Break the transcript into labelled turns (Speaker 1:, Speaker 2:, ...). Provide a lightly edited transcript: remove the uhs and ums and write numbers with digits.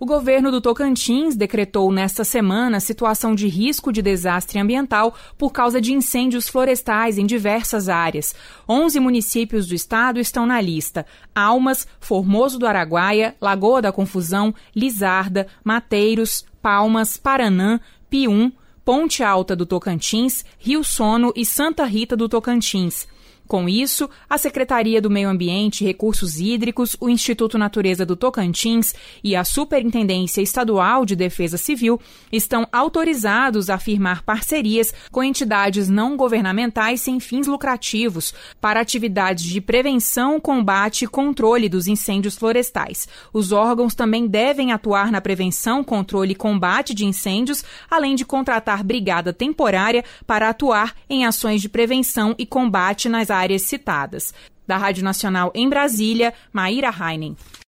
Speaker 1: O governo do Tocantins decretou nesta semana situação de risco de desastre ambiental por causa de incêndios florestais em diversas áreas. 11 municípios do estado estão na lista: Almas, Formoso do Araguaia, Lagoa da Confusão, Lizarda, Mateiros, Palmas, Paranã, Pium, Ponte Alta do Tocantins, Rio Sono e Santa Rita do Tocantins. Com isso, a Secretaria do Meio Ambiente e Recursos Hídricos, o Instituto Natureza do Tocantins e a Superintendência Estadual de Defesa Civil estão autorizados a firmar parcerias com entidades não governamentais sem fins lucrativos para atividades de prevenção, combate e controle dos incêndios florestais. Os órgãos também devem atuar na prevenção, controle e combate de incêndios, além de contratar brigada temporária para atuar em ações de prevenção e combate nas áreas citadas. Da Rádio Nacional em Brasília, Maíra Heinen.